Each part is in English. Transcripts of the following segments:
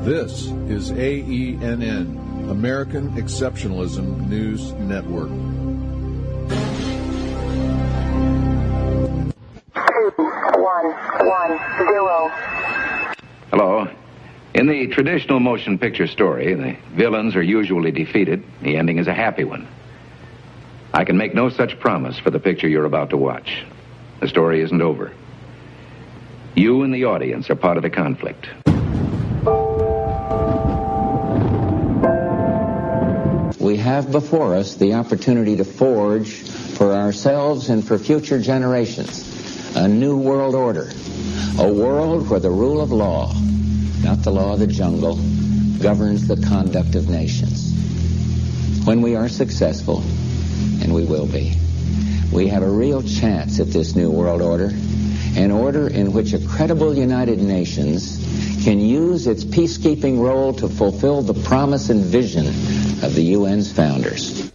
This is AENN, American Exceptionalism News Network. 2110. Hello. In the traditional motion picture story, the villains are usually defeated. The ending is a happy one. I can make no such promise for the picture you're about to watch. The story isn't over. You and the audience are part of the conflict. We have before us the opportunity to forge for ourselves and for future generations a new world order, a world where the rule of law, not the law of the jungle, governs the conduct of nations. When we are successful, and we will be, we have a real chance at this new world order, an order in which a credible United Nations can use its peacekeeping role to fulfill the promise and vision of the UN's founders.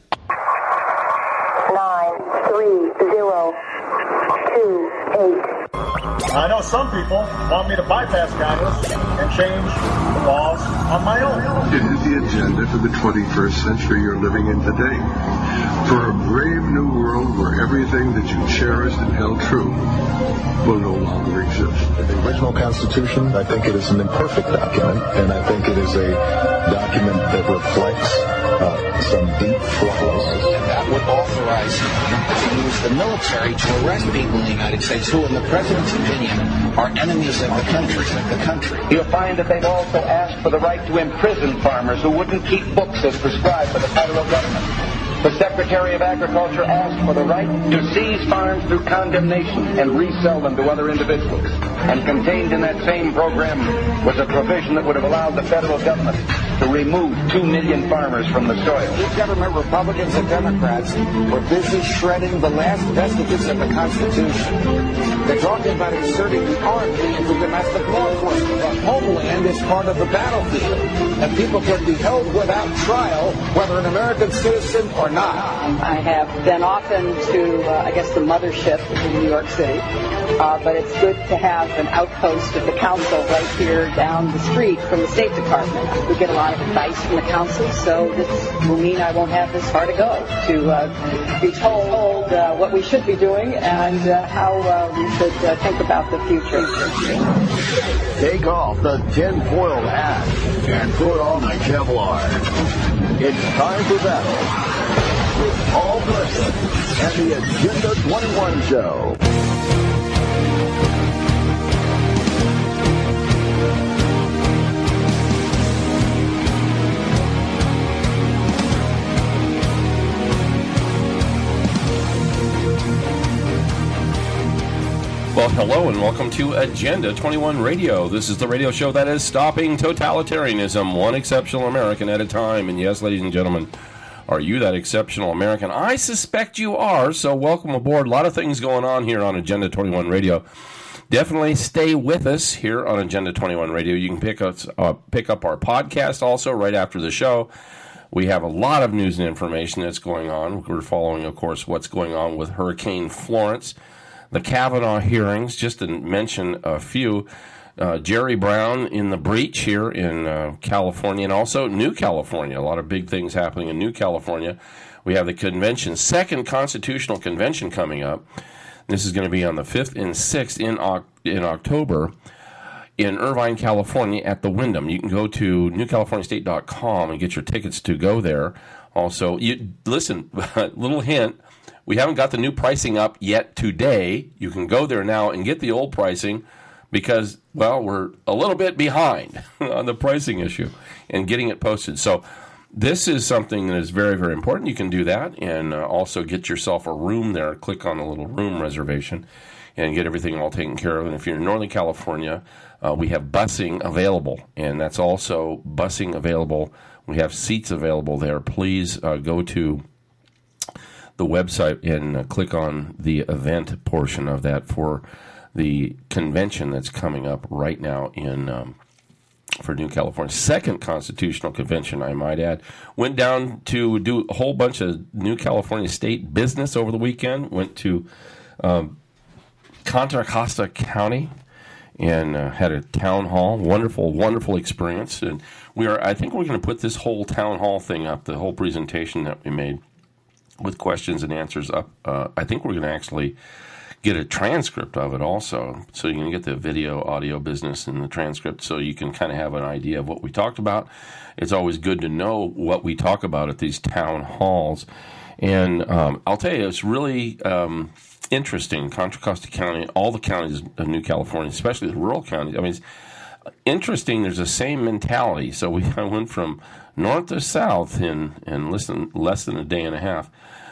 93028. I know some people want me to bypass Congress and change the laws on my own. It is the agenda for the 21st century you're living in today. For a brave new world where everything that you cherished and held true will no longer exist. The original Constitution, I think it is an imperfect document, and I think it is a document that reflects some deep flaws. And that would authorize to use the military to arrest people in the United States who, in the President's opinion, are enemies of the country. You'll find that they've also asked for the right to imprison farmers who wouldn't keep books as prescribed by the federal government. The Secretary of Agriculture asked for the right to seize farms through condemnation and resell them to other individuals. And contained in that same program was a provision that would have allowed the federal government to remove 2 million farmers from the soil. Each government, Republicans and Democrats, were busy shredding the last vestiges of the Constitution. They're talking about inserting the Army into domestic law enforcement. The homeland is part of the battlefield, and people can be held without trial, whether an American citizen or not. I have been often to, the mothership in New York City, but it's good to have an outpost of the council right here down the street from the State Department. We get a lot of advice from the council, so this will mean I won't have this far to go to be told what we should be doing and how we should think about the future. Take off the tin-foil hat and put on the Kevlar. It's time for battle with Paul Preston and the Agenda 21 Show. Well, hello and welcome to Agenda 21 Radio. This is the radio show that is stopping totalitarianism, one exceptional American at a time. And yes, ladies and gentlemen, are you that exceptional American? I suspect you are, so welcome aboard. A lot of things going on here on Agenda 21 Radio. Definitely stay with us here on Agenda 21 Radio. You can pick up our podcast also right after the show. We have a lot of news and information that's going on. We're following, of course, what's going on with Hurricane Florence. The Kavanaugh hearings, just to mention a few, Jerry Brown in the breach here in California, and also New California. A lot of big things happening in New California. We have the convention, second constitutional convention coming up. This is going to be on the 5th and 6th in October in Irvine, California at the Wyndham. You can go to newcaliforniastate.com and get your tickets to go there. Also, listen, little hint. We haven't got the new pricing up yet today. You can go there now and get the old pricing because, well, we're a little bit behind on the pricing issue and getting it posted. So this is something that is very, very important. You can do that and also get yourself a room there. Click on the little room reservation and get everything all taken care of. And if you're in Northern California, we have busing available, and that's also busing available. We have seats available there. Please go to the website and click on the event portion of that for the convention that's coming up right now in for New California. Second constitutional convention, I might add. Went down to do a whole bunch of New California state business over the weekend. Went to Contra Costa County and had a town hall. Wonderful, wonderful experience. And I think we're going to put this whole town hall thing up, the whole presentation that we made with questions and answers up. I think we're going to actually get a transcript of it also. So you can get the video, audio business and the transcript so you can kind of have an idea of what we talked about. It's always good to know what we talk about at these town halls. And I'll tell you, it's really interesting. Contra Costa County, all the counties of New California, especially the rural counties. I mean, it's interesting. There's the same mentality. So I went from north to south in less than a day and a half.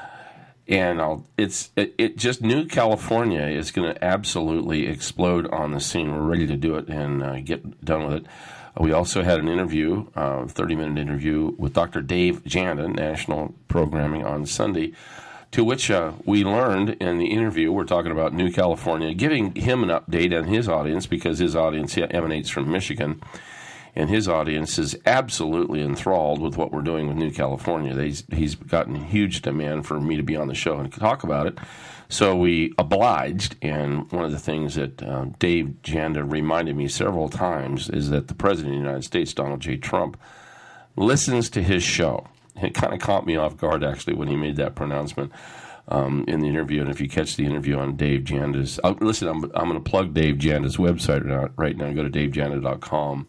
And just New California is going to absolutely explode on the scene. We're ready to do it and get done with it. We also had an interview, 30-minute interview with Dr. Dave Janda, National Programming on Sunday, to which we learned in the interview, we're talking about New California, giving him an update on his audience because his audience emanates from Michigan. And his audience is absolutely enthralled with what we're doing with New California. He's gotten huge demand for me to be on the show and talk about it. So we obliged, and one of the things that Dave Janda reminded me several times is that the President of the United States, Donald J. Trump, listens to his show. It kind of caught me off guard, actually, when he made that pronouncement in the interview. And if you catch the interview on Dave Janda's... listen, I'm going to plug Dave Janda's website right now. Go to davejanda.com.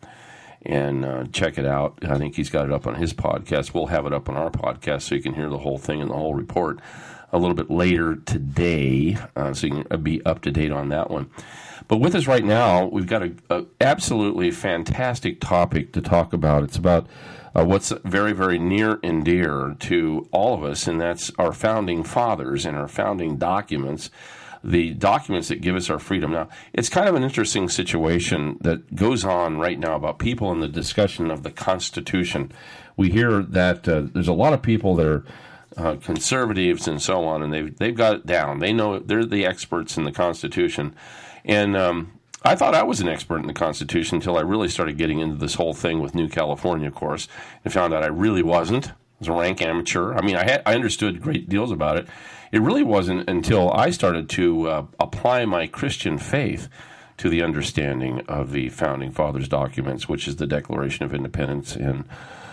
And check it out. I think he's got it up on his podcast. We'll have it up on our podcast so you can hear the whole thing and the whole report a little bit later today, so you can be up to date on that one. But with us right now, we've got a absolutely fantastic topic to talk about. It's about what's very, very near and dear to all of us, and that's our founding fathers and our founding documents, the documents that give us our freedom. Now, it's kind of an interesting situation that goes on right now about people in the discussion of the Constitution. We hear that there's a lot of people that are conservatives and so on, and they've got it down. They know they're the experts in the Constitution. And I thought I was an expert in the Constitution until I really started getting into this whole thing with New California, of course, and found out I really wasn't. I was a rank amateur. I mean, I understood great deals about it. It really wasn't until I started to apply my Christian faith to the understanding of the Founding Fathers documents, which is the Declaration of Independence and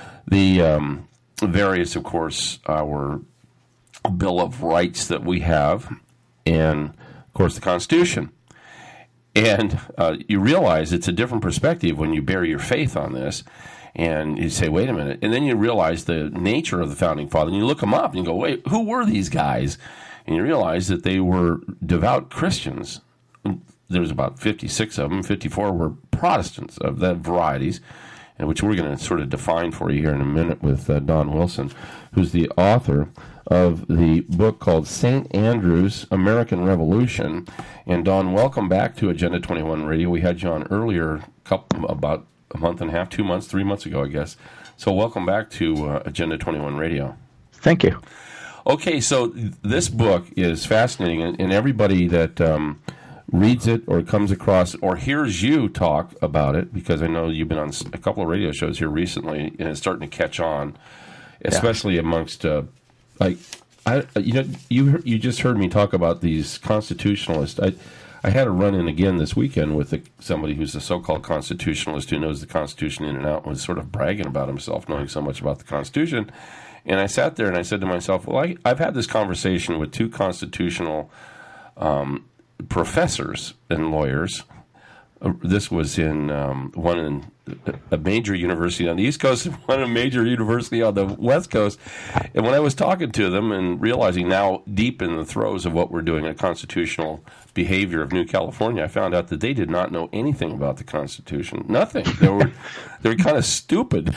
the various, of course, our Bill of Rights that we have, and, of course, the Constitution. And you realize it's a different perspective when you bear your faith on this. And you say, wait a minute. And then you realize the nature of the Founding Fathers. And you look them up and you go, wait, who were these guys? And you realize that they were devout Christians. There was about 56 of them. 54 were Protestants of that varieties, which we're going to sort of define for you here in a minute with Don Wilson, who's the author of the book called St. Andrew's American Revolution. And Don, welcome back to Agenda 21 Radio. We had you on earlier, about a month and a half, 2 months, 3 months ago, I guess. So welcome back to Agenda 21 Radio. Thank you. Okay, so this book is fascinating, and everybody that reads it or comes across or hears you talk about it, because I know you've been on a couple of radio shows here recently, and it's starting to catch on, especially amongst you just heard me talk about these constitutionalists. I had a run-in again this weekend with somebody who's a so-called constitutionalist who knows the Constitution in and out and was sort of bragging about himself, knowing so much about the Constitution. And I sat there and I said to myself, well, I've had this conversation with two constitutional professors and lawyers. This was in one in a major university on the East Coast and one a major university on the West Coast. And when I was talking to them and realizing now deep in the throes of what we're doing, a constitutional behavior of New California, I found out that they did not know anything about the Constitution. Nothing. They were kind of stupid.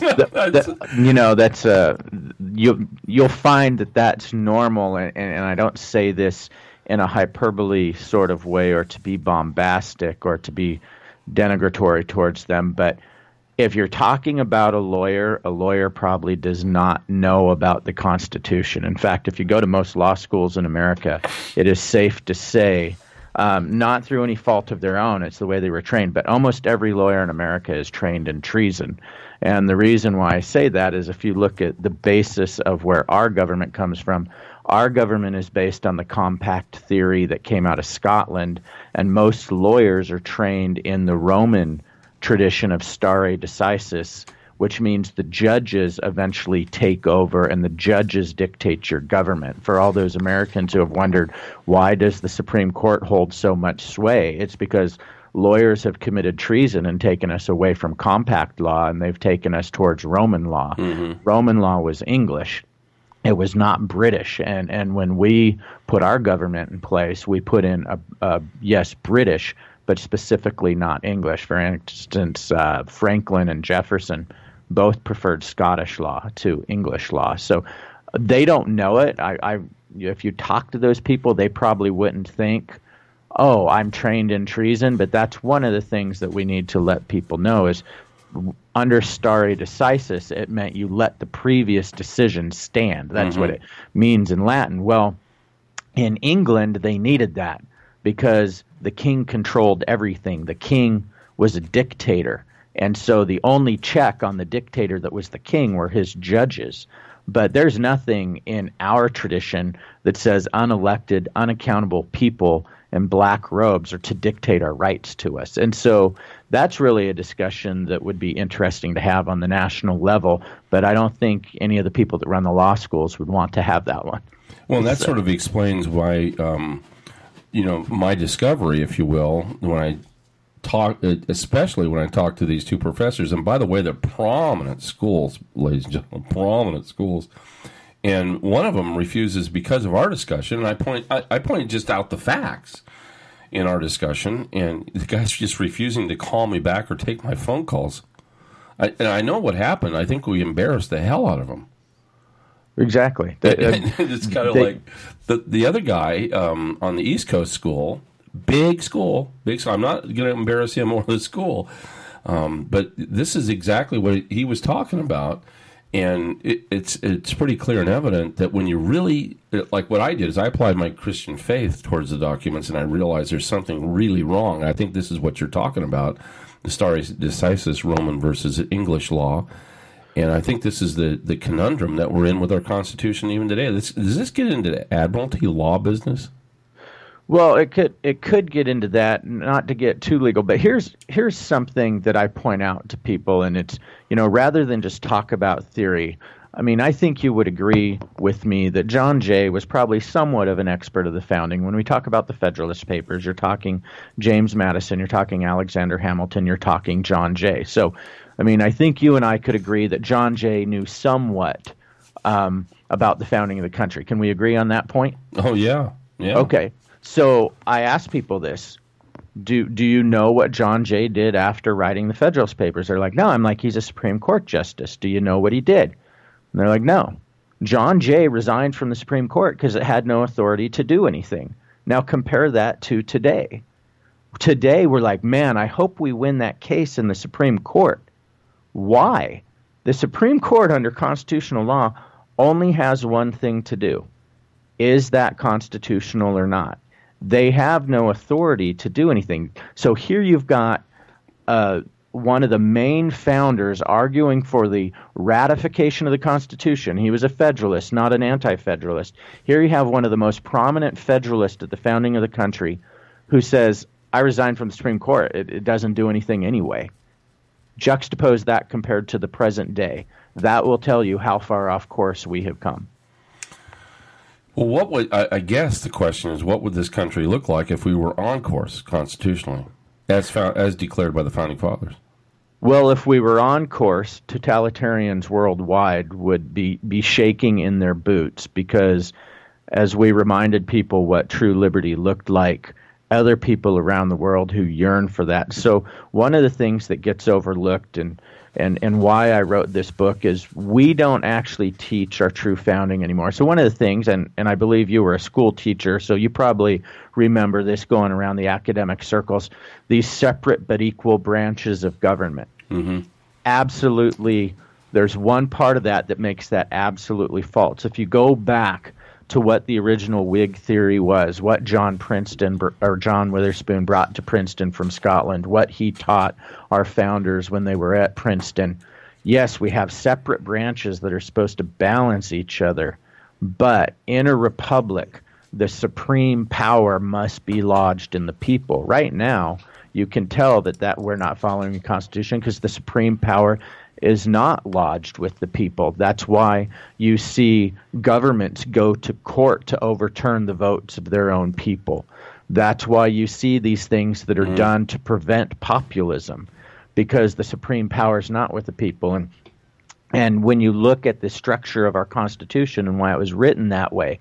You'll find that that's normal, and I don't say this in a hyperbole sort of way or to be bombastic or to be denigratory towards them, but if you're talking about a lawyer probably does not know about the Constitution. In fact, if you go to most law schools in America, it is safe to say, not through any fault of their own, it's the way they were trained, but almost every lawyer in America is trained in treason. And the reason why I say that is if you look at the basis of where our government comes from, Our government is based on the compact theory that came out of Scotland, and most lawyers are trained in the Roman tradition of stare decisis, which means the judges eventually take over and the judges dictate your government. For all those Americans who have wondered, why does the Supreme Court hold so much sway? It's because lawyers have committed treason and taken us away from compact law, and they've taken us towards Roman law. Mm-hmm. Roman law was English. It was not British. And when we put our government in place, we put in yes, British, but specifically not English. For instance, Franklin and Jefferson both preferred Scottish law to English law. So they don't know it. If you talk to those people, they probably wouldn't think, oh, I'm trained in treason. But that's one of the things that we need to let people know is under stare decisis, it meant you let the previous decision stand. That's what it means in Latin. Well, in England, they needed that because the king controlled everything. The king was a dictator. And so the only check on the dictator that was the king were his judges. But there's nothing in our tradition that says unelected, unaccountable people in black robes are to dictate our rights to us. And so that's really a discussion that would be interesting to have on the national level. But I don't think any of the people that run the law schools would want to have that one. Well, that sort of explains why, my discovery, if you will, when I especially when I talk to these two professors, and by the way, they're prominent schools, ladies and gentlemen, prominent schools, and one of them refuses because of our discussion, and I pointed just out the facts in our discussion, and the guy's just refusing to call me back or take my phone calls. And I know what happened. I think we embarrassed the hell out of him. Exactly. It's kind of like the other guy on the East Coast school. Big school. I'm not going to embarrass him or the school, but this is exactly what he was talking about, and it's pretty clear and evident that when you really, like what I did is I applied my Christian faith towards the documents, and I realized there's something really wrong. I think this is what you're talking about, the stare decisis, Roman versus English law, and I think this is the conundrum that we're in with our Constitution even today. Does this get into the admiralty law business? Well, it could get into that, not to get too legal, but here's something that I point out to people, and it's, rather than just talk about theory, I mean, I think you would agree with me that John Jay was probably somewhat of an expert of the founding. When we talk about the Federalist Papers, you're talking James Madison, you're talking Alexander Hamilton, you're talking John Jay. So, I mean, I think you and I could agree that John Jay knew somewhat about the founding of the country. Can we agree on that point? Oh, yeah. Yeah. Okay. So I ask people this, do you know what John Jay did after writing the Federalist Papers? They're like, no. I'm like, he's a Supreme Court justice. Do you know what he did? And they're like, no. John Jay resigned from the Supreme Court because it had no authority to do anything. Now compare that to today. Today we're like, man, I hope we win that case in the Supreme Court. Why? The Supreme Court under constitutional law only has one thing to do. Is that constitutional or not? They have no authority to do anything. So here you've got one of the main founders arguing for the ratification of the Constitution. He was a Federalist, not an anti-Federalist. Here you have one of the most prominent Federalists at the founding of the country who says, I resigned from the Supreme Court. It doesn't do anything anyway. Juxtapose that compared to the present day. That will tell you how far off course we have come. Well, I guess the question is, what would this country look like if we were on course constitutionally, as declared by the Founding Fathers? Well, if we were on course, totalitarians worldwide would be shaking in their boots because, as we reminded people what true liberty looked like, other people around the world who yearn for that. So one of the things that gets overlooked and why I wrote this book is we don't actually teach our true founding anymore. So one of the things, and I believe you were a school teacher, so you probably remember this going around the academic circles, these separate but equal branches of government. Mm-hmm. Absolutely, there's one part of that makes that absolutely false. If you go back to what the original Whig theory was, what John Witherspoon brought to Princeton from Scotland, what he taught our founders when they were at Princeton. Yes, we have separate branches that are supposed to balance each other, But in a republic, the supreme power must be lodged in the people. Right now, you can tell that we're not following the Constitution because the supreme power is not lodged with the people. That's why you see governments go to court to overturn the votes of their own people. That's why you see these things that are done to prevent populism, because the supreme power is not with the people. And when you look at the structure of our Constitution and why it was written that way,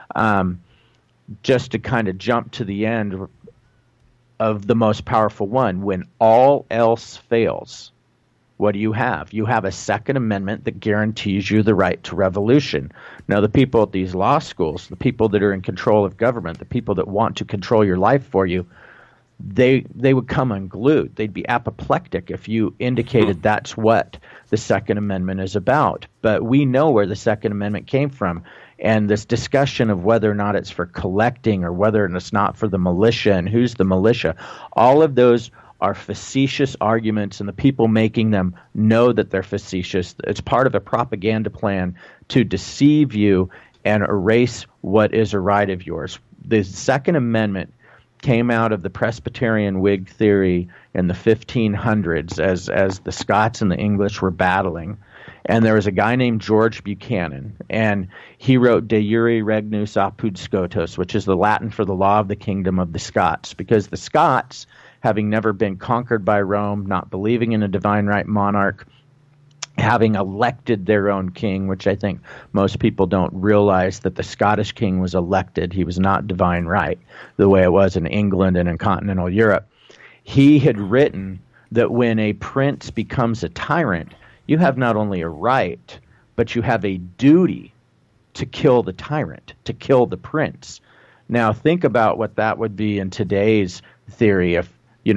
just to kind of jump to the end of the most powerful one, when all else fails, what do you have? You have a Second Amendment that guarantees you the right to revolution. Now, the people at these law schools, the people that are in control of government, the people that want to control your life for you, they would come unglued. They'd be apoplectic if you indicated that's what the Second Amendment is about. But we know where the Second Amendment came from. And this discussion of whether or not it's for collecting or whether it's not for the militia and who's the militia, all of those are facetious arguments, and the people making them know that they're facetious. It's part of a propaganda plan to deceive you and erase what is a right of yours. The Second Amendment came out of the Presbyterian Whig theory in the 1500s as the Scots and the English were battling. And there was a guy named George Buchanan, and he wrote De Jure Regnus Apud Scotos, which is the Latin for the law of the kingdom of the Scots, because the Scots, having never been conquered by Rome, not believing in a divine right monarch, having elected their own king, which I think most people don't realize that the Scottish king was elected. He was not divine right, the way it was in England and in continental Europe. He had written that when a prince becomes a tyrant, you have not only a right, but you have a duty to kill the tyrant, to kill the prince. Now, think about what that would be in today's theory. If,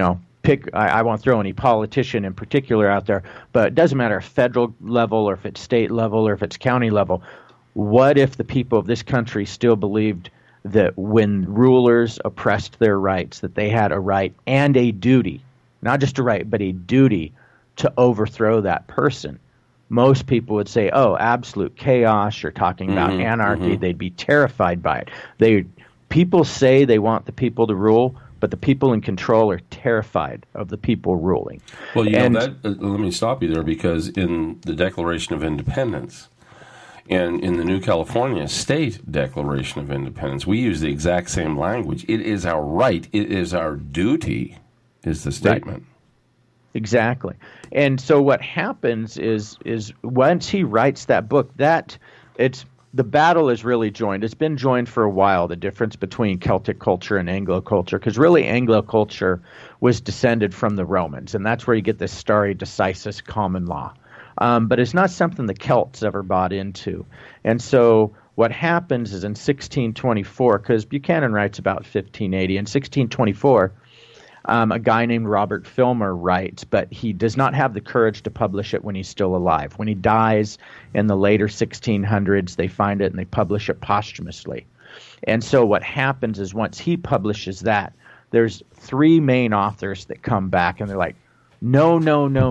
I won't throw any politician in particular out there, but it doesn't matter if federal level or if it's state level or if it's county level. What if the people of this country still believed that when rulers oppressed their rights, that they had a right and a duty, not just a right, but a duty to overthrow that person? Most people would say, oh, absolute chaos. You're talking about anarchy. They'd be terrified by it. People say they want the people to rule, but the people in control are terrified of the people ruling. Well, let me stop you there, because in the Declaration of Independence and in the New California State Declaration of Independence, we use the exact same language. It is our right. It is our duty, is the statement. Right. Exactly. And so what happens is once he writes that book, the battle is really joined. It's been joined for a while, the difference between Celtic culture and Anglo culture, because really Anglo culture was descended from the Romans, and that's where you get this stare decisis common law. But it's not something the Celts ever bought into. And so what happens is in 1624, because Buchanan writes about 1580, in 1624, a guy named Robert Filmer writes, but he does not have the courage to publish it when he's still alive. When he dies in the later 1600s, they find it and they publish it posthumously. And so what happens is once he publishes that, there's three main authors that come back and they're like, no.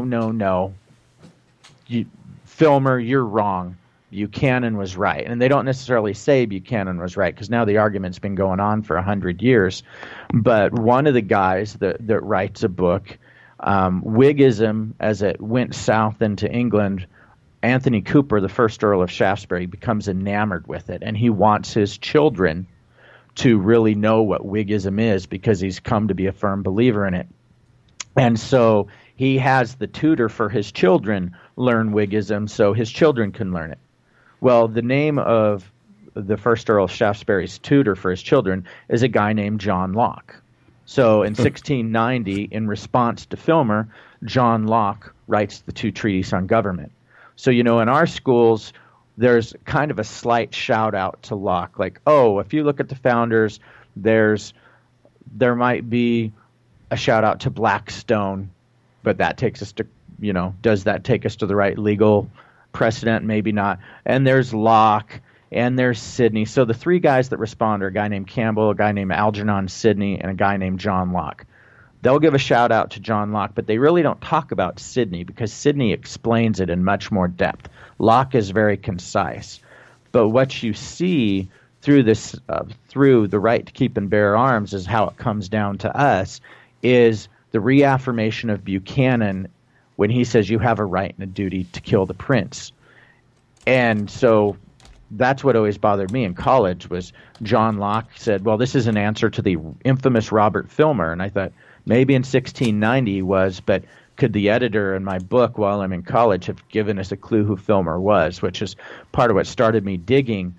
Filmer, you're wrong. Buchanan was right. And they don't necessarily say Buchanan was right, because now the argument's been going on for 100 years. But one of the guys that writes a book, Whiggism, as it went south into England, Anthony Cooper, the first Earl of Shaftesbury, becomes enamored with it. And he wants his children to really know what Whiggism is, because he's come to be a firm believer in it. And so he has the tutor for his children learn Whiggism so his children can learn it. Well, the name of the first Earl of Shaftesbury's tutor for his children is a guy named John Locke. So in 1690, in response to Filmer, John Locke writes the two treatises on government. So, in our schools, there's kind of a slight shout out to Locke, like, oh, if you look at the founders, there might be a shout out to Blackstone, but that takes us to, does that take us to the right legal precedent? Maybe not. And there's Locke, and there's Sidney. So the three guys that respond are a guy named Campbell, a guy named Algernon Sidney, and a guy named John Locke. They'll give a shout out to John Locke, but they really don't talk about Sidney, because Sidney explains it in much more depth. Locke is very concise. But what you see through this, through the right to keep and bear arms, is how it comes down to us, is the reaffirmation of Buchanan when he says you have a right and a duty to kill the prince. And so that's what always bothered me in college was John Locke said, well, this is an answer to the infamous Robert Filmer. And I thought maybe in 1690 he was, but could the editor in my book while I'm in college have given us a clue who Filmer was, which is part of what started me digging.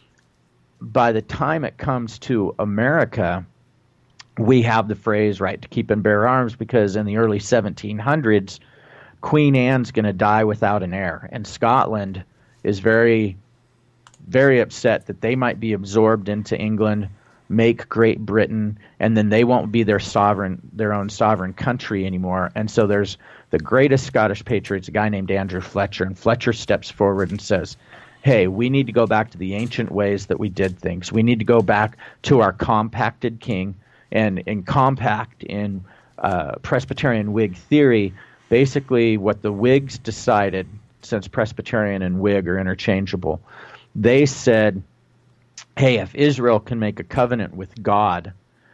By the time it comes to America, we have the phrase right to keep and bear arms because in the early 1700s, Queen Anne's going to die without an heir. And Scotland is very, very upset that they might be absorbed into England, make Great Britain, and then they won't be their own sovereign country anymore. And so there's the greatest Scottish patriot, a guy named Andrew Fletcher, and Fletcher steps forward and says, hey, we need to go back to the ancient ways that we did things. We need to go back to our compacted king. And in compact, in Presbyterian Whig theory, basically what the Whigs decided, since Presbyterian and Whig are interchangeable, they said, hey, if Israel can make a covenant with God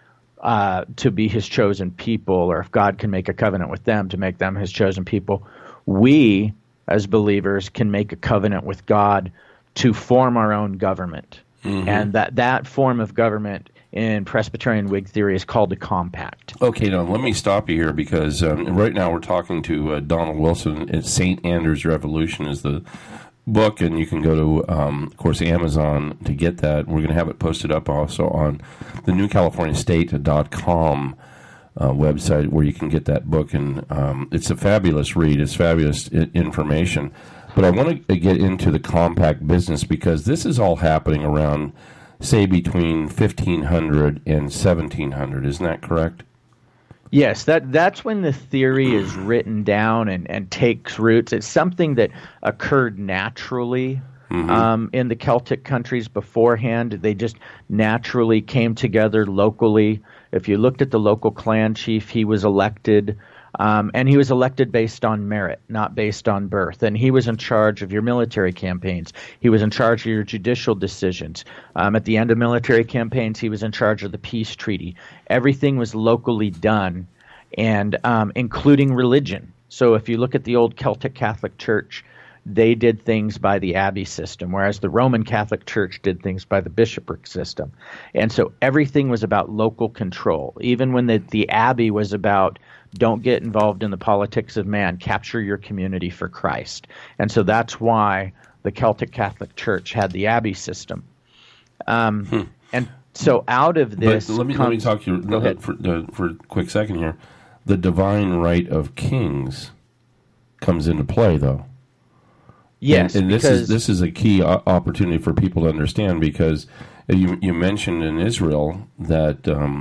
to be his chosen people, or if God can make a covenant with them to make them his chosen people, we, as believers, can make a covenant with God to form our own government. Mm-hmm. And that form of government in Presbyterian Whig theory is called a compact. Okay, now let me stop you here because right now we're talking to Donald Wilson. It's St. Andrew's Revolution is the book, and you can go to, of course, Amazon to get that. We're going to have it posted up also on the newcaliforniastate.com website where you can get that book, and it's a fabulous read. It's fabulous information. But I want to get into the compact business because this is all happening around, say, between 1500 and 1700. Isn't that correct? Yes, that's when the theory is written down and takes roots. It's something that occurred naturally in the Celtic countries beforehand. They just naturally came together locally. If you looked at the local clan chief, he was elected. And he was elected based on merit, not based on birth. And he was in charge of your military campaigns. He was in charge of your judicial decisions. At the end of military campaigns, he was in charge of the peace treaty. Everything was locally done, and including religion. So if you look at the old Celtic Catholic Church, they did things by the abbey system, whereas the Roman Catholic Church did things by the bishopric system. And so everything was about local control, even when the abbey was about don't get involved in the politics of man, capture your community for Christ. And so that's why the Celtic Catholic Church had the abbey system. And so out of this... But let me talk to you for a quick second here. The divine right of kings comes into play, though. Yes, and this is a key opportunity for people to understand, because you mentioned in Israel that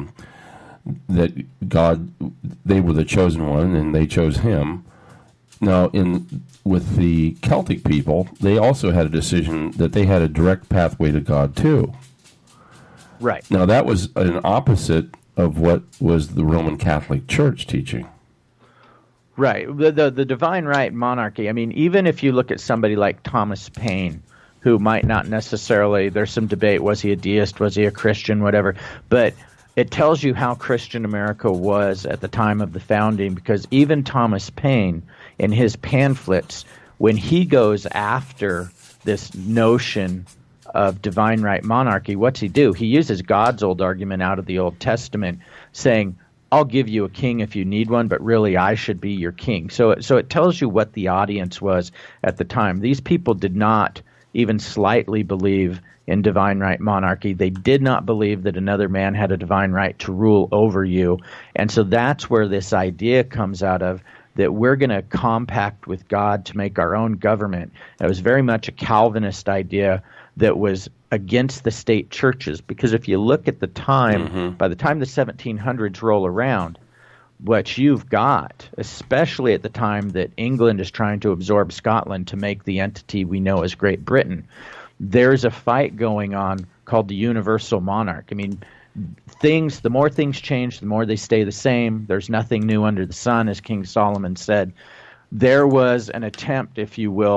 God, they were the chosen one, and they chose him. Now, with the Celtic people, they also had a decision that they had a direct pathway to God too. Right. Now, that was an opposite of what was the Roman Catholic Church teaching. Right. The divine right monarchy, I mean, even if you look at somebody like Thomas Paine, who might not necessarily, there's some debate, was he a deist, was he a Christian, whatever, but it tells you how Christian America was at the time of the founding, because even Thomas Paine, in his pamphlets, when he goes after this notion of divine right monarchy, what's he do? He uses God's old argument out of the Old Testament, saying, I'll give you a king if you need one, but really I should be your king. So it tells you what the audience was at the time. These people did not even slightly believe in divine right monarchy. They did not believe that another man had a divine right to rule over you. And so that's where this idea comes out of, that we're going to compact with God to make our own government. It was very much a Calvinist idea that was against the state churches, because if you look at the time, by the time the 1700s roll around, what you've got, especially at the time that England is trying to absorb Scotland to make the entity we know as Great Britain, there's a fight going on called the universal monarch. I mean, the more things change, the more they stay the same. There's nothing new under the sun, as King Solomon said. There was an attempt, if you will,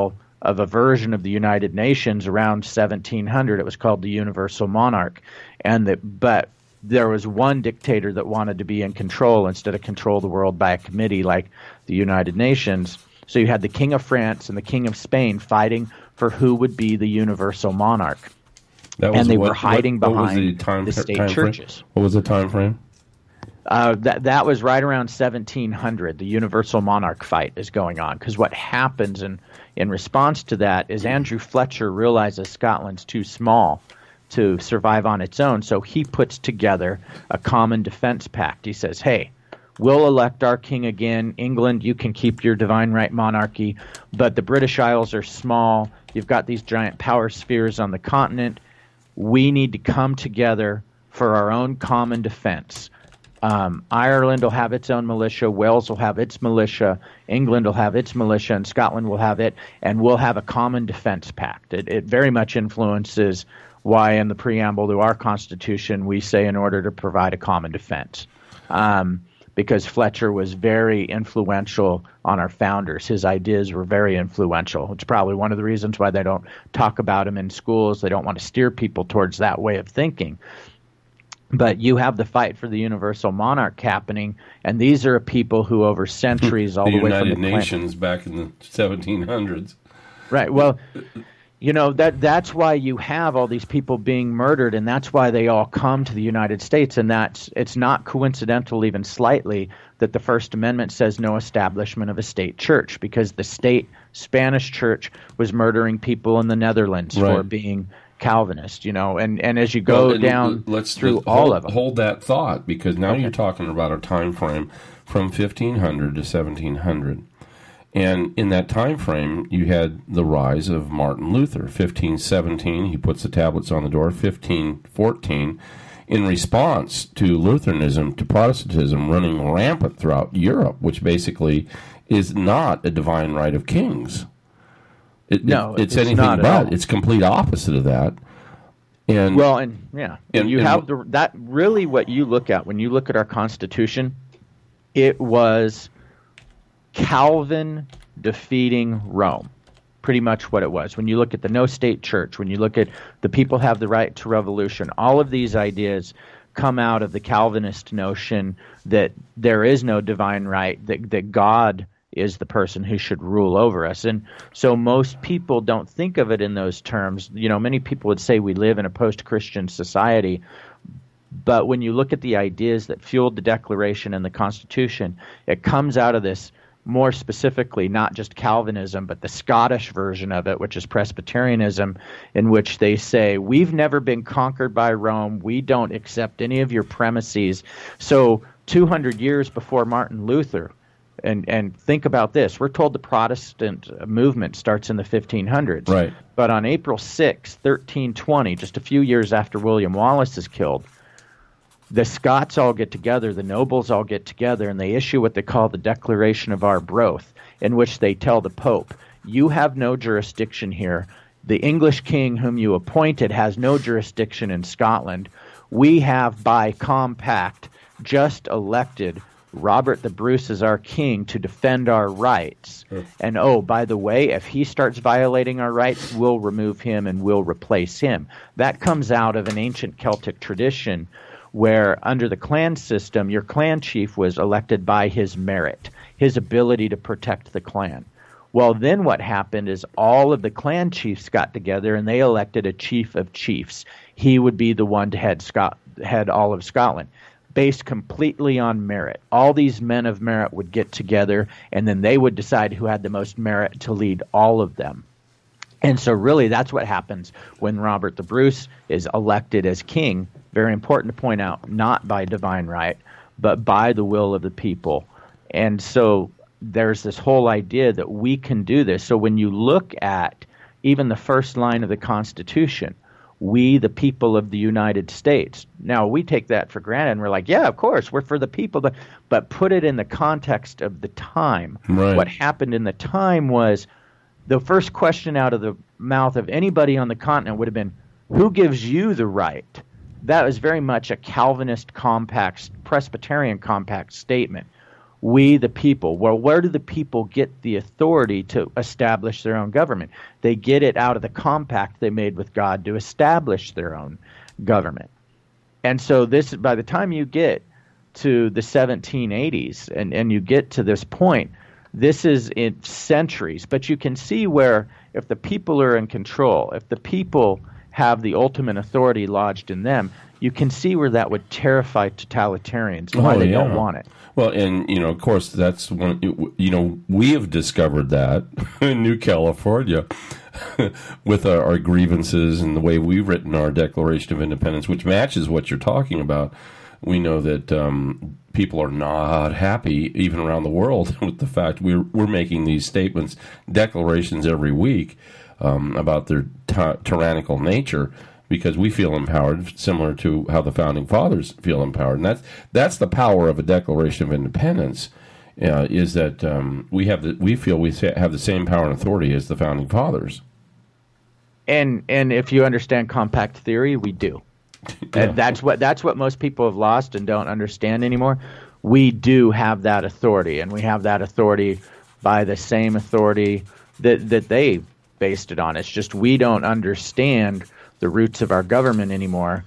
of a version of the United Nations around 1700. It was called the Universal Monarch, but there was one dictator that wanted to be in control instead of control the world by a committee like the United Nations. So you had the King of France and the King of Spain fighting for who would be the universal monarch. And they were hiding behind the state churches. What was the time frame? That was right around 1700. The universal monarch fight is going on, because what happens in response to that is Andrew Fletcher realizes Scotland's too small to survive on its own, so he puts together a common defense pact. He says, hey, we'll elect our king again. England, you can keep your divine right monarchy, but the British Isles are small. You've got these giant power spheres on the continent. We need to come together for our own common defense. Ireland will have its own militia, Wales will have its militia, England will have its militia, and Scotland will have it, and we'll have a common defense pact. It very much influences why in the preamble to our Constitution we say in order to provide a common defense. Because Fletcher was very influential on our founders. His ideas were very influential. It's probably one of the reasons why they don't talk about him in schools. They don't want to steer people towards that way of thinking. But you have the fight for the universal monarch happening, and these are people who over centuries, all the way from the United Nations back in the 1700s. Right. Well, you know, that's why you have all these people being murdered, and that's why they all come to the United States. And it's not coincidental even slightly that the First Amendment says no establishment of a state church, because the state Spanish church was murdering people in the Netherlands for being Calvinist, you know, and as you go down through all of them. Hold that thought, because now you're talking about a time frame from 1500 to 1700. And in that time frame, you had the rise of Martin Luther. 1517, he puts the tablets on the door. 1514, in response to Lutheranism, to Protestantism running rampant throughout Europe, which basically is not a divine right of kings. It's anything not but. It's complete opposite of that. And you have that really what you look at when you look at our Constitution. It was Calvin defeating Rome, pretty much what it was. When you look at the no state church, when you look at the people have the right to revolution, all of these ideas come out of the Calvinist notion that there is no divine right, that God is the person who should rule over us. And so most people don't think of it in those terms. You know, many people would say we live in a post-Christian society, but when you look at the ideas that fueled the Declaration and the Constitution, it comes out of this, more specifically, not just Calvinism, but the Scottish version of it, which is Presbyterianism, in which they say, we've never been conquered by Rome, we don't accept any of your premises. So 200 years before Martin Luther, and think about this. We're told the Protestant movement starts in the 1500s. Right. But on April 6, 1320, just a few years after William Wallace is killed, the Scots all get together, the nobles all get together, and they issue what they call the Declaration of Arbroath, in which they tell the Pope, you have no jurisdiction here. The English king whom you appointed has no jurisdiction in Scotland. We have, by compact, just elected Robert the Bruce is our king to defend our rights. And oh, by the way, if he starts violating our rights, we'll remove him and we'll replace him. That comes out of an ancient Celtic tradition where under the clan system, your clan chief was elected by his merit, his ability to protect the clan. Well, then what happened is all of the clan chiefs got together and they elected a chief of chiefs. He would be the one to head all of Scotland, based completely on merit. All these men of merit would get together, and then they would decide who had the most merit to lead all of them. And so really that's what happens when Robert the Bruce is elected as king. Very important to point out, not by divine right, but by the will of the people. And so there's this whole idea that we can do this. So when you look at even the first line of the Constitution, we, the people of the United States. Now, we take that for granted, and we're like, yeah, of course, we're for the people. But put it in the context of the time. Right. What happened in the time was the first question out of the mouth of anybody on the continent would have been, who gives you the right? That was very much a Calvinist compact, Presbyterian compact statement. We, the people. Well, where do the people get the authority to establish their own government? They get it out of the compact they made with God to establish their own government. And so this, by the time you get to the 1780s and you get to this point, this is in centuries. But you can see where if the people are in control, if the people have the ultimate authority lodged in them, you can see where that would terrify totalitarians, why they don't want it. Well, and, of course, that's one, we have discovered that in New California with our grievances and the way we've written our Declaration of Independence, which matches what you're talking about. We know that people are not happy, even around the world, with the fact we're making these statements, declarations every week about their tyrannical nature, because we feel empowered, similar to how the Founding Fathers feel empowered. And that's the power of a Declaration of Independence, is that we feel we have the same power and authority as the Founding Fathers. And if you understand compact theory, we do. Yeah. That's what most people have lost and don't understand anymore. We do have that authority, and we have that authority by the same authority that they based it on. It's just we don't understand the roots of our government anymore.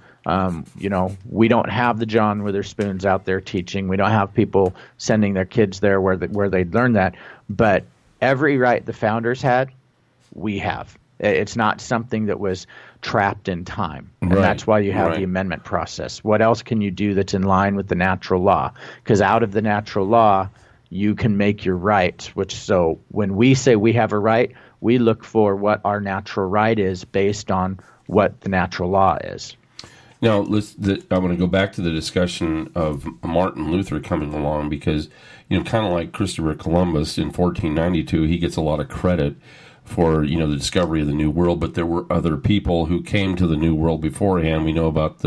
We don't have the John Witherspoons out there teaching. We don't have people sending their kids there where they'd learn that. But every right the founders had, we have. It's not something that was trapped in time. And that's why you have the amendment process. What else can you do that's in line with the natural law? Because out of the natural law, you can make your rights. So when we say we have a right, we look for what our natural right is based on what the natural law is. Now, I want to go back to the discussion of Martin Luther coming along, because, kind of like Christopher Columbus in 1492, he gets a lot of credit for, the discovery of the New World, but there were other people who came to the New World beforehand. We know about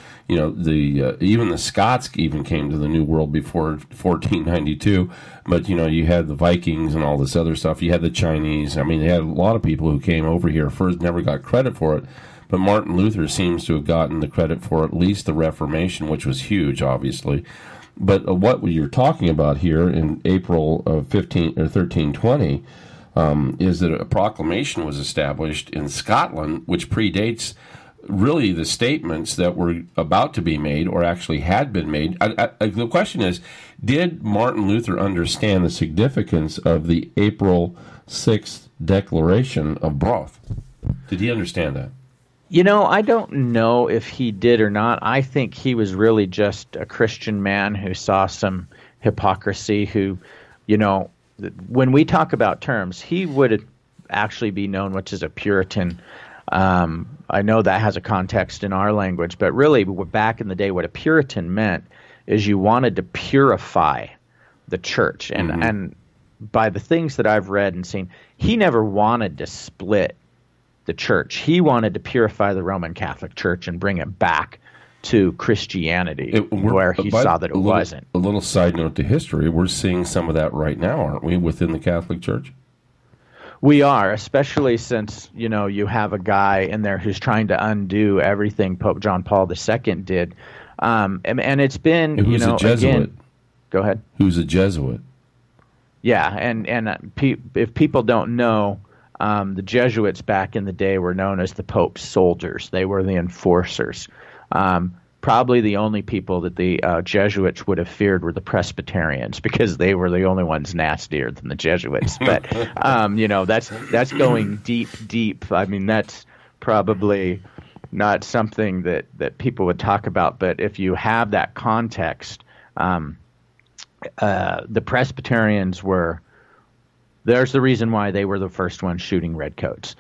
even the Scots even came to the New World before 1492, but, you had the Vikings and all this other stuff. You had the Chinese. I mean, they had a lot of people who came over here first, never got credit for it, but Martin Luther seems to have gotten the credit for at least the Reformation, which was huge, obviously. But what you're talking about here in April of 1320 is that a proclamation was established in Scotland, which predates really the statements that were about to be made or actually had been made. The question is, did Martin Luther understand the significance of the April 6th Declaration of Broth? Did he understand that? I don't know if he did or not. I think he was really just a Christian man who saw some hypocrisy, who, when we talk about terms, he would actually be known which is a Puritan. I know that has a context in our language, but really back in the day, what a Puritan meant is you wanted to purify the church. And by the things that I've read and seen, he never wanted to split the church. He wanted to purify the Roman Catholic Church and bring it back to Christianity, where he saw that it wasn't. A little side note to history, we're seeing some of that right now, aren't we, within the Catholic Church? We are, especially since, you have a guy in there who's trying to undo everything Pope John Paul II did. And it's been, Who's a Jesuit? Again, go ahead. Who's a Jesuit? Yeah, and if people don't know, the Jesuits back in the day were known as the Pope's soldiers. They were the enforcers. Probably the only people that the Jesuits would have feared were the Presbyterians, because they were the only ones nastier than the Jesuits. But that's going deep. I mean, that's probably not something that people would talk about. But if you have that context, the Presbyterians were. There's the reason why they were the first ones shooting redcoats.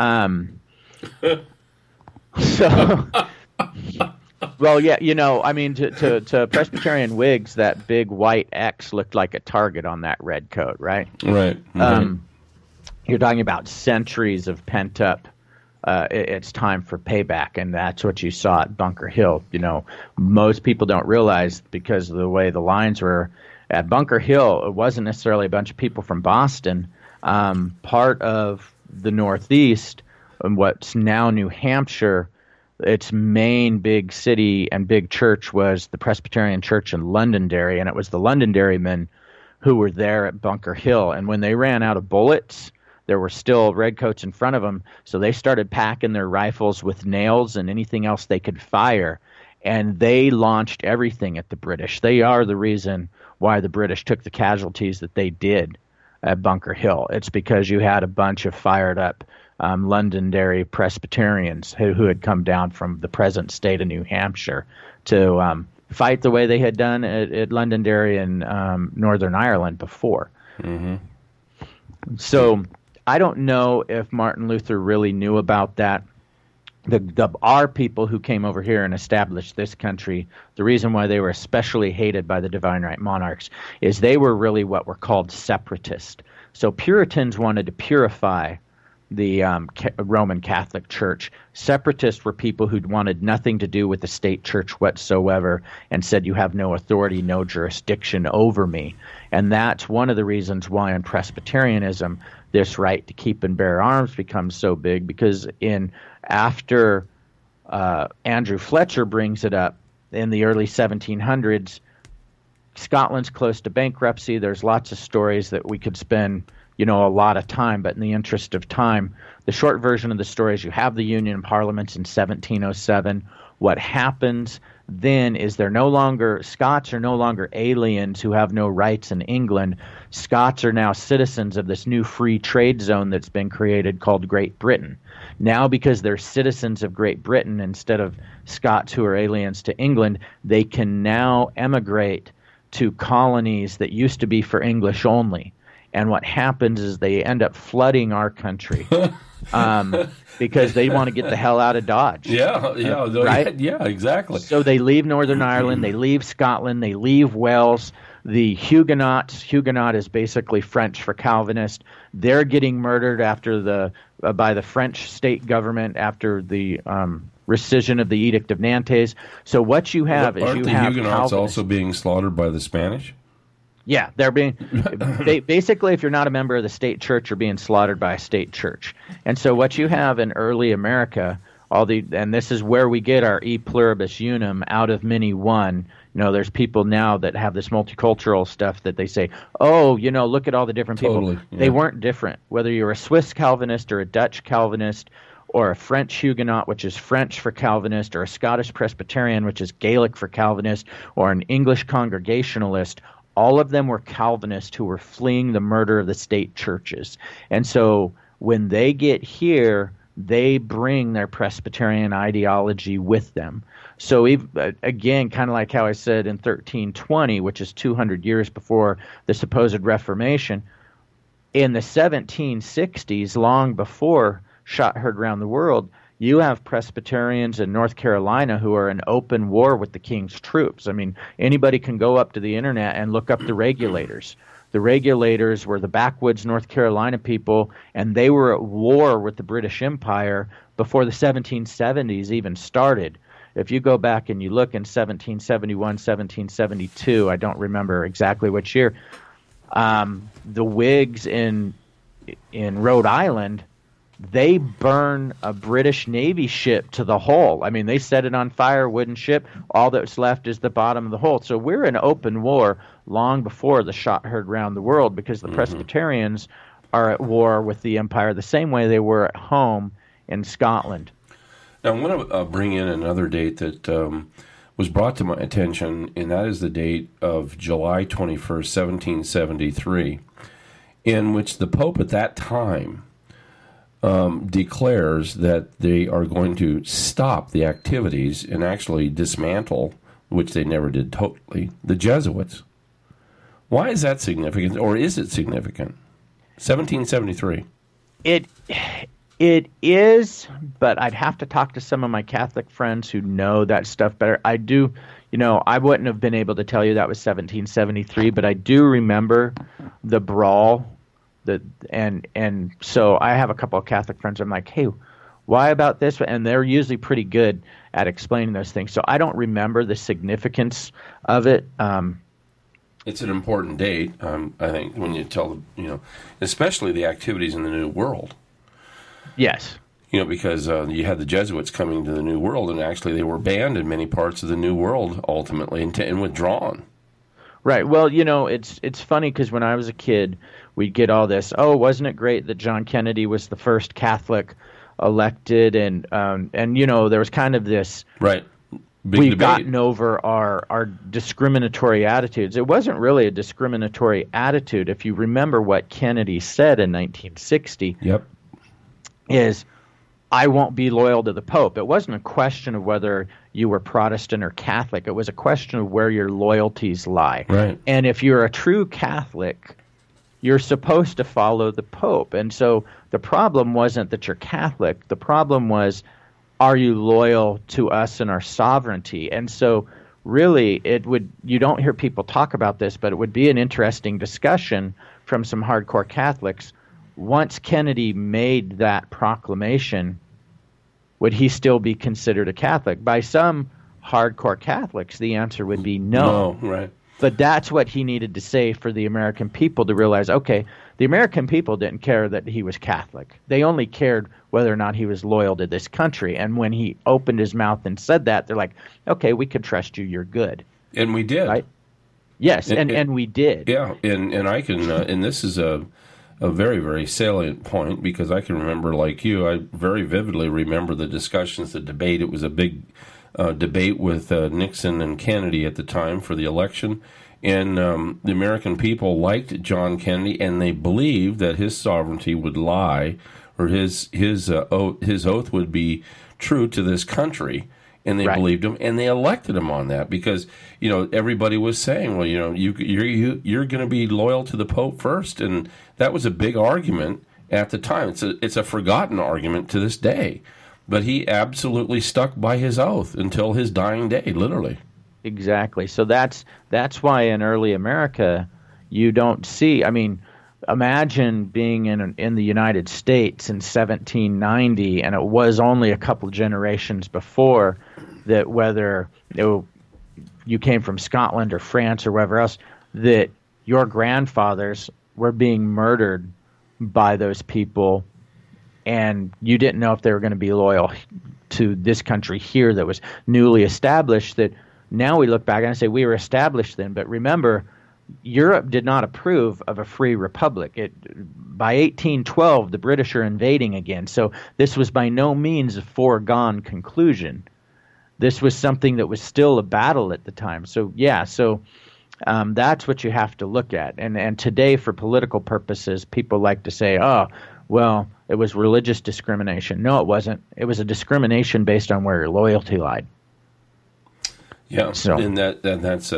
Well, yeah, to Presbyterian Whigs, that big white X looked like a target on that red coat, right? Right. You're talking about centuries of pent up. It's time for payback, and that's what you saw at Bunker Hill. Most people don't realize, because of the way the lines were at Bunker Hill, it wasn't necessarily a bunch of people from Boston. Part of the Northeast, and what's now New Hampshire, its main big city and big church was the Presbyterian Church in Londonderry, and it was the Londonderry men who were there at Bunker Hill. And when they ran out of bullets, there were still redcoats in front of them, so they started packing their rifles with nails and anything else they could fire, and they launched everything at the British. They are the reason why the British took the casualties that they did at Bunker Hill. It's because you had a bunch of fired-up Londonderry Presbyterians who had come down from the present state of New Hampshire to fight the way they had done at Londonderry in Northern Ireland before. Mm-hmm. So I don't know if Martin Luther really knew about that. Our people who came over here and established this country, the reason why they were especially hated by the divine right monarchs is they were really what were called separatists. So Puritans wanted to purify the Roman Catholic Church. Separatists were people who wanted nothing to do with the state church whatsoever and said, you have no authority, no jurisdiction over me. And that's one of the reasons why in Presbyterianism this right to keep and bear arms becomes so big, because after Andrew Fletcher brings it up in the early 1700s, Scotland's close to bankruptcy. There's lots of stories that we could spend a lot of time, but in the interest of time, the short version of the story is you have the Union Parliaments in 1707. What happens then is Scots are no longer aliens who have no rights in England. Scots are now citizens of this new free trade zone that's been created called Great Britain. Now, because they're citizens of Great Britain instead of Scots who are aliens to England, they can now emigrate to colonies that used to be for English only. And what happens is they end up flooding our country because they want to get the hell out of Dodge. Right? Yeah, exactly. So they leave Northern Ireland, they leave Scotland, they leave Wales. The Huguenots, Huguenot is basically French for Calvinist. They're getting murdered by the French state government after the rescission of the Edict of Nantes. So what you have is aren't the Huguenots also being slaughtered by the Spanish? Yeah, they're being basically, if you're not a member of the state church, you're being slaughtered by a state church. And so what you have in early America, and this is where we get our e pluribus unum, out of many one. There's people now that have this multicultural stuff that they say, look at all the different people. Totally, yeah. They weren't different. Whether you're a Swiss Calvinist or a Dutch Calvinist or a French Huguenot, which is French for Calvinist, or a Scottish Presbyterian, which is Gaelic for Calvinist, or an English Congregationalist, all of them were Calvinists who were fleeing the murder of the state churches. And so when they get here, they bring their Presbyterian ideology with them. So again, kind of like how I said in 1320, which is 200 years before the supposed Reformation, in the 1760s, long before Shot Heard Round the World, you have Presbyterians in North Carolina who are in open war with the king's troops. I mean, anybody can go up to the internet and look up the Regulators. The Regulators were the backwoods North Carolina people, and they were at war with the British Empire before the 1770s even started. If you go back and you look in 1771, 1772, I don't remember exactly which year, the Whigs in Rhode Island, they burn a British Navy ship to the hull. I mean, they set it on fire, wooden ship. All that's left is the bottom of the hull. So we're in open war long before the Shot Heard Round the World, because the Presbyterians are at war with the empire the same way they were at home in Scotland. Now, I want to bring in another date that was brought to my attention, and that is the date of July 21st, 1773, in which the Pope at that time declares that they are going to stop the activities and actually dismantle, which they never did totally, the Jesuits. Why is that significant, or is it significant? 1773. It is, but I'd have to talk to some of my Catholic friends who know that stuff better. I do, I wouldn't have been able to tell you that was 1773, but I do remember the brawl. And so I have a couple of Catholic friends. I'm like, hey, why about this? And they're usually pretty good at explaining those things. So I don't remember the significance of it. It's an important date, I think, when you tell them, especially the activities in the New World. Yes. Because you had the Jesuits coming to the New World, and actually they were banned in many parts of the New World ultimately and withdrawn. Right. Well, it's funny because when I was a kid, we'd get all this, oh, wasn't it great that John Kennedy was the first Catholic elected? And there was kind of this, right. We've debate. Gotten over our discriminatory attitudes. It wasn't really a discriminatory attitude. If you remember what Kennedy said in 1960, is, I won't be loyal to the Pope. It wasn't a question of whether you were Protestant or Catholic. It was a question of where your loyalties lie. Right. And if you're a true Catholic, you're supposed to follow the Pope. And so the problem wasn't that you're Catholic. The problem was, are you loyal to us and our sovereignty? And so really you don't hear people talk about this, but it would be an interesting discussion from some hardcore Catholics. Once Kennedy made that proclamation, would he still be considered a Catholic? By some hardcore Catholics, the answer would be no. No, right. But that's what he needed to say for the American people to realize, okay, the American people didn't care that he was Catholic. They only cared whether or not he was loyal to this country. And when he opened his mouth and said that, they're like, okay, we can trust you. You're good. And we did. Right? Yes, and we did. Yeah, and I can, and this is a very, very salient point, because I can remember, like you, I very vividly remember the discussions, the debate. It was a big debate with Nixon and Kennedy at the time for the election. And the American people liked John Kennedy, and they believed that his sovereignty would lie, or his oath would be true to this country. And they believed him, and they elected him on that because everybody was saying, well, you're going to be loyal to the Pope first, and that was a big argument at the time. It's a forgotten argument to this day, but he absolutely stuck by his oath until his dying day, literally. Exactly. So that's why in early America you don't see. I mean, imagine being in the United States in 1790, and it was only a couple of generations before that, whether you came from Scotland or France or wherever else, that your grandfathers were being murdered by those people, and you didn't know if they were going to be loyal to this country here that was newly established. That now we look back and say we were established then, but remember, Europe did not approve of a free republic. By 1812, the British are invading again. So this was by no means a foregone conclusion. This was something that was still a battle at the time. So that's what you have to look at. And today, for political purposes, people like to say, oh, well, it was religious discrimination. No, it wasn't. It was a discrimination based on where your loyalty lied. Yeah, so. And that's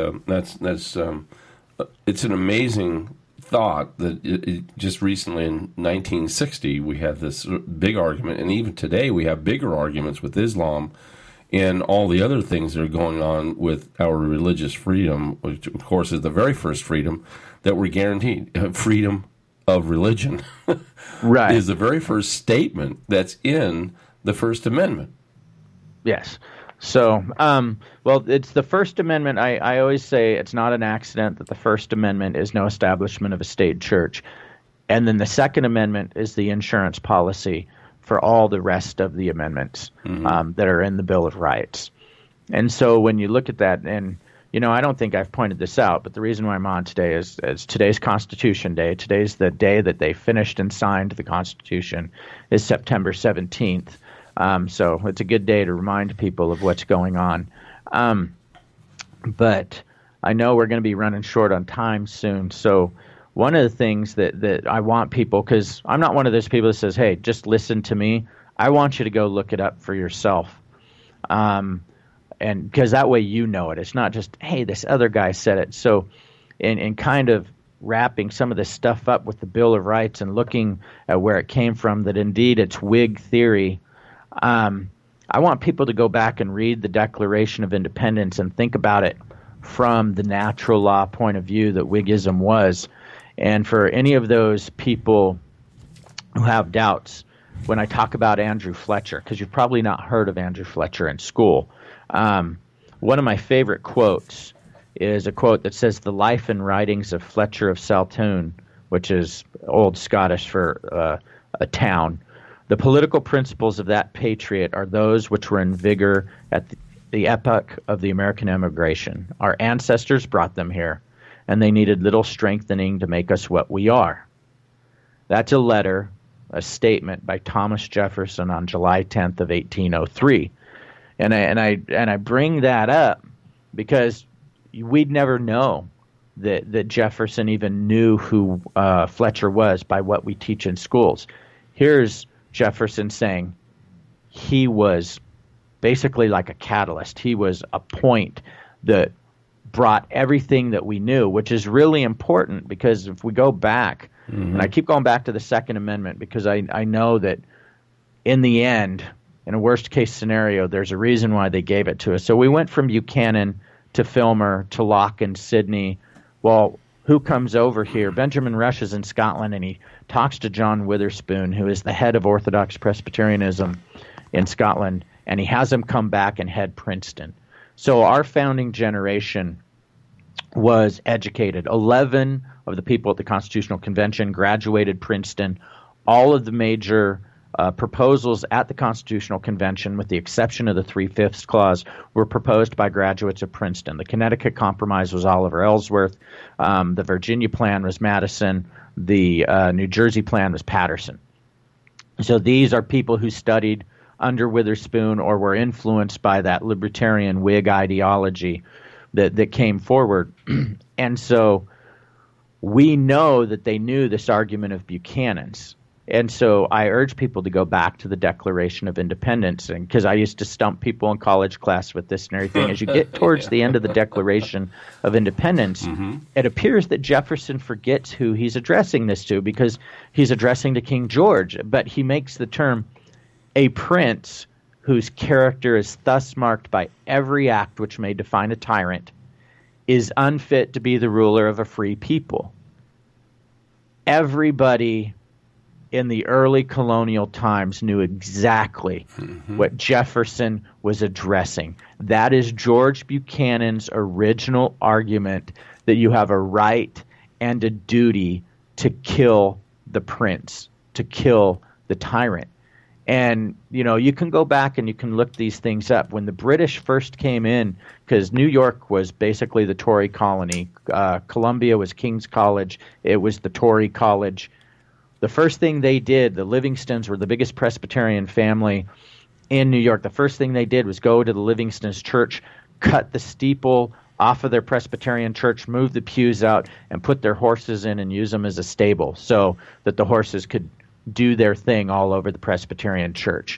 it's an amazing thought that just recently in 1960 we had this big argument, and even today we have bigger arguments with Islam and all the other things that are going on with our religious freedom, which of course is the very first freedom that we're guaranteed. Freedom of religion right. is the very first statement that's in the First Amendment. Yes. So, well, it's the First Amendment. I always say it's not an accident that the First Amendment is no establishment of a state church. And then the Second Amendment is the insurance policy for all the rest of the amendments that are in the Bill of Rights. And so when you look at that, and, I don't think I've pointed this out, but the reason why I'm on today is today's Constitution Day. Today's the day that they finished and signed the Constitution, is September 17th. So it's a good day to remind people of what's going on. But I know we're going to be running short on time soon. So one of the things that I want people, because I'm not one of those people that says, hey, just listen to me. I want you to go look it up for yourself. And because that way you know it. It's not just, hey, this other guy said it. So in kind of wrapping some of this stuff up with the Bill of Rights and looking at where it came from, that indeed it's Whig theory. I want people to go back and read the Declaration of Independence and think about it from the natural law point of view that Whiggism was. And for any of those people who have doubts, when I talk about Andrew Fletcher, because you've probably not heard of Andrew Fletcher in school, one of my favorite quotes is a quote that says, "The life and writings of Fletcher of Saltoun," which is Old Scottish for a town. "The political principles of that patriot are those which were in vigor at the epoch of the American emigration. Our ancestors brought them here. and they needed little strengthening to make us what we are. That's a letter, a statement by Thomas Jefferson on July 10th of 1803. And I bring that up because we'd never know that Jefferson even knew who Fletcher was by what we teach in schools. Here's Jefferson saying he was basically like a catalyst. He was a point that brought everything that we knew, which is really important because if we go back, and I keep going back to the Second Amendment because I know that in the end, in a worst-case scenario, there's a reason why they gave it to us. So we went from Buchanan to Filmer to Locke and Sidney. Well, who comes over here? Benjamin Rush is in Scotland, and he talks to John Witherspoon, who is the head of Orthodox Presbyterianism in Scotland, and he has him come back and head Princeton. So our founding generation was educated. 11 of the people at the Constitutional Convention graduated Princeton. All of the major proposals at the Constitutional Convention, with the exception of the 3/5 clause, were proposed by graduates of Princeton. The Connecticut Compromise was Oliver Ellsworth. The Virginia Plan was Madison. The New Jersey Plan was Patterson. So these are people who studied under Witherspoon or were influenced by that libertarian Whig ideology that came forward. And so we know that they knew this argument of Buchanan's. And so I urge people to go back to the Declaration of Independence, and because I used to stump people in college class with this and everything. As you get towards the end of the Declaration of Independence, it appears that Jefferson forgets who he's addressing this to, because he's addressing to King George, but he makes the term a prince whose character is thus marked by every act which may define a tyrant is unfit to be the ruler of a free people. Everybody in the early colonial times knew exactly what Jefferson was addressing. That is George Buchanan's original argument that you have a right and a duty to kill the prince, to kill the tyrant. And, you know, you can go back and you can look these things up. When the British first came in, because New York was basically the Tory colony, Columbia was King's College, it was the Tory college. The first thing they did, the Livingstons were the biggest Presbyterian family in New York. The first thing they did was go to the Livingstons church, cut the steeple off of their Presbyterian church, move the pews out, and put their horses in and use them as a stable so that the horses could do their thing all over the Presbyterian church.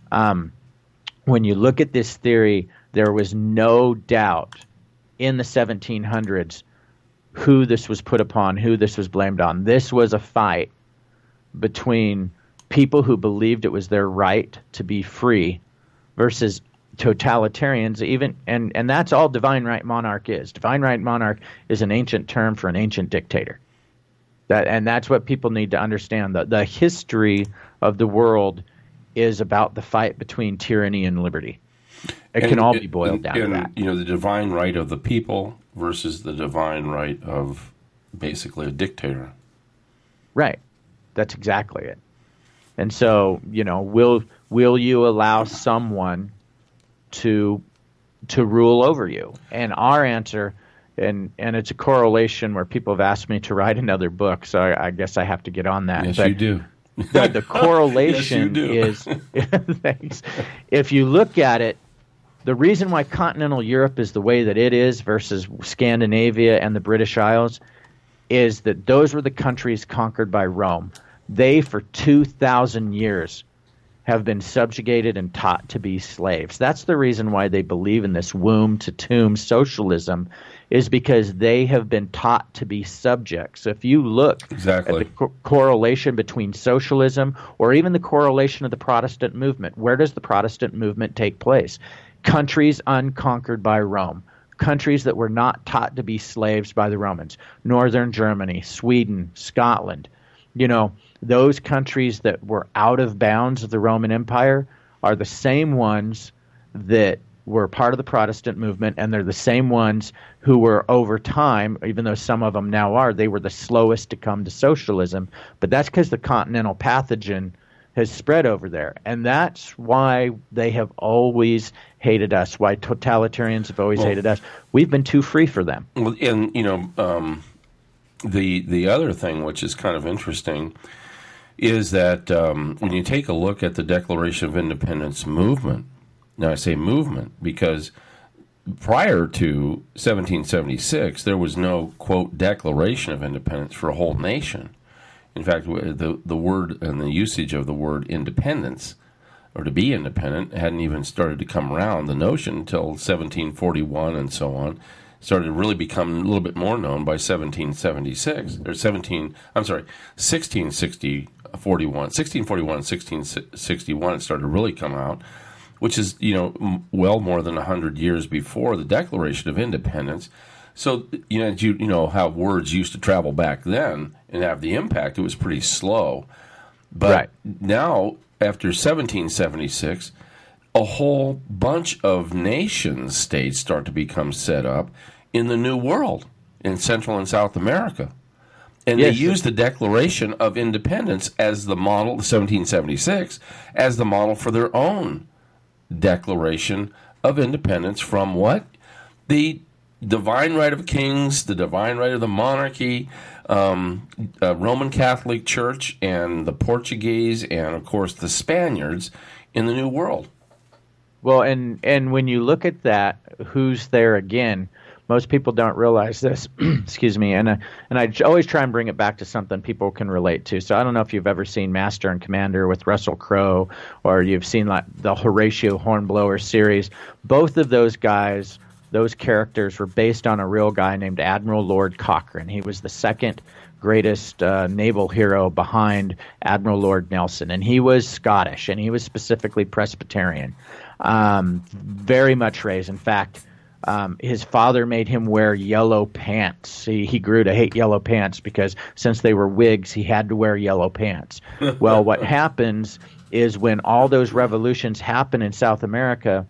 When you look at this theory, there was no doubt in the 1700s who this was put upon, who this was blamed on. This was a fight between people who believed it was their right to be free versus totalitarians, even, and that's all divine right monarch is. Divine right monarch is an ancient term for an ancient dictator. And that's what people need to understand. The history of the world is about the fight between tyranny and liberty. It can all be boiled down to that. You know, the divine right of the people versus the divine right of basically a dictator. Right. That's exactly it. And so, you know, will you allow someone to rule over you? And our answer, and it's a correlation where people have asked me to write another book, so I guess I have to get on that. Yes, but you do. The correlation yes, you do. is, thanks. If you look at it, the reason why continental Europe is the way that it is versus Scandinavia and the British Isles is that those were the countries conquered by Rome. They, for 2,000 years, have been subjugated and taught to be slaves. That's the reason why they believe in this womb-to-tomb socialism, is because they have been taught to be subjects. So if you look at the correlation between socialism or even the correlation of the Protestant movement, where does the Protestant movement take place? Countries unconquered by Rome. Countries that were not taught to be slaves by the Romans. Northern Germany, Sweden, Scotland. You know, those countries that were out of bounds of the Roman Empire are the same ones that were part of the Protestant movement, and they're the same ones who were, over time, even though some of them now are, they were the slowest to come to socialism. But that's because the continental pathogen has spread over there. And that's why they have always hated us, why totalitarians have always hated us. We've been too free for them. Well, and, the other thing, which is kind of interesting, is that when you take a look at the Declaration of Independence movement, now I say movement because prior to 1776, there was no, quote, Declaration of Independence for a whole nation. In fact, the word and the usage of the word independence, or to be independent, hadn't even started to come around, the notion, until 1741 and so on. Started to really become a little bit more known by 1641, 1641 and 1661, it started to really come out, which is, well more than 100 years before the Declaration of Independence. So, you know how words used to travel back then and have the impact, it was pretty slow. But now, after 1776, a whole bunch of nation states start to become set up in the New World, in Central and South America. And they use the Declaration of Independence as the model, 1776, as the model for their own Declaration of Independence from what? The divine right of kings, the divine right of the monarchy, Roman Catholic Church, and the Portuguese, and, of course, the Spaniards in the New World. Well, and when you look at that, who's there again? Most people don't realize this. Excuse me, and I always try and bring it back to something people can relate to. So I don't know if you've ever seen Master and Commander with Russell Crowe, or you've seen like the Horatio Hornblower series. Both of those guys, those characters, were based on a real guy named Admiral Lord Cochrane. He was the second greatest naval hero behind Admiral Lord Nelson, and he was Scottish, and he was specifically Presbyterian. Very much raised. In fact, his father made him wear yellow pants. He grew to hate yellow pants because since they were Whigs, he had to wear yellow pants. Well, what happens is when all those revolutions happen in South America,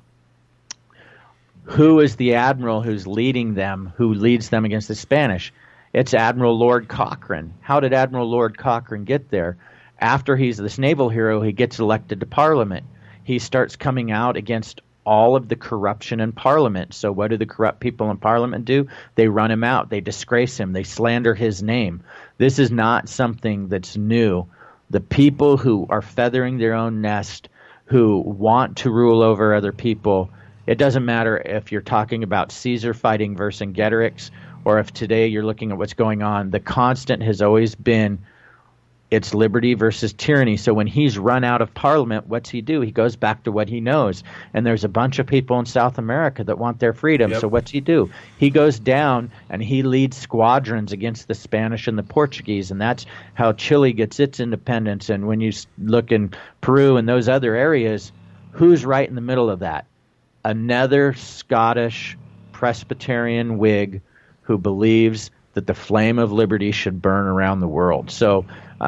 who is the admiral who's leading them, who leads them against the Spanish? It's Admiral Lord Cochrane. How did Admiral Lord Cochrane get there? After he's this naval hero, he gets elected to Parliament. He starts coming out against all of the corruption in Parliament. So what do the corrupt people in Parliament do? They run him out. They disgrace him. They slander his name. This is not something that's new. The people who are feathering their own nest, who want to rule over other people, it doesn't matter if you're talking about Caesar fighting Vercingetorix, or if today you're looking at what's going on. The constant has always been it's liberty versus tyranny. So when he's run out of Parliament, what's he do? He goes back to what he knows. And there's a bunch of people in South America that want their freedom. So what's he do? He goes down and he leads squadrons against the Spanish and the Portuguese. And that's how Chile gets its independence. And when you look in Peru and those other areas, who's right in the middle of that? Another Scottish Presbyterian Whig who believes that the flame of liberty should burn around the world. So,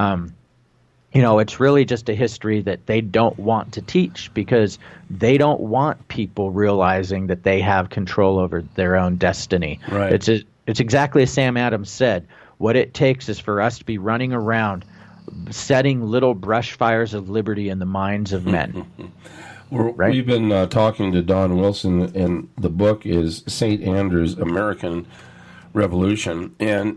it's really just a history that they don't want to teach because they don't want people realizing that they have control over their own destiny. Right. It's exactly as Sam Adams said. What it takes is for us to be running around setting little brush fires of liberty in the minds of men. We've been talking to Don Wilson, and the book is St. Andrew's American Revolution, and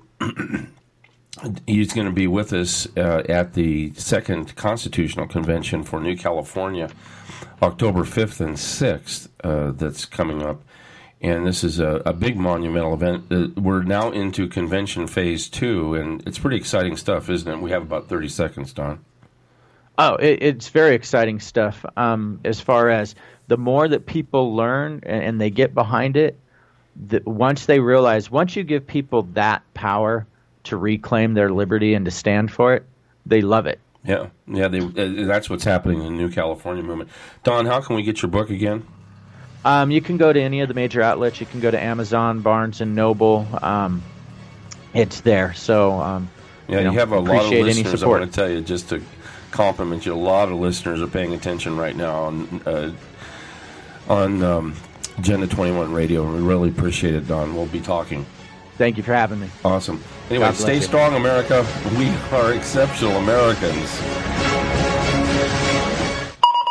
he's going to be with us at the Second Constitutional Convention for New California, October 5th and 6th, that's coming up. And this is a big monumental event. We're now into convention phase 2, and it's pretty exciting stuff, isn't it? We have about 30 seconds, Don. Oh, it's very exciting stuff. As far as the more that people learn and they get behind it, once they realize, once you give people that power to reclaim their liberty and to stand for it, they love it. Yeah. That's what's happening in the New California movement. Don, how can we get your book again? You can go to any of the major outlets. You can go to Amazon, Barnes and Noble. It's there. So, you have a lot of listeners. I want to tell you, just to compliment you, a lot of listeners are paying attention right now on Agenda 21 Radio. We really appreciate it, Don. We'll be talking. Thank you for having me. Awesome. Anyway, stay strong, America. We are exceptional Americans.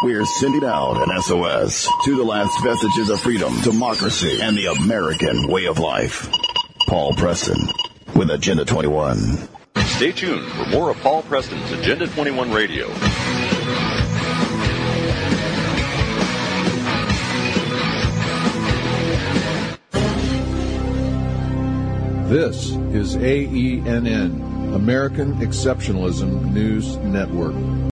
We're sending out an SOS to the last vestiges of freedom, democracy, and the American way of life. Paul Preston with Agenda 21. Stay tuned for more of Paul Preston's Agenda 21 Radio. This is AENN, American Exceptionalism News Network.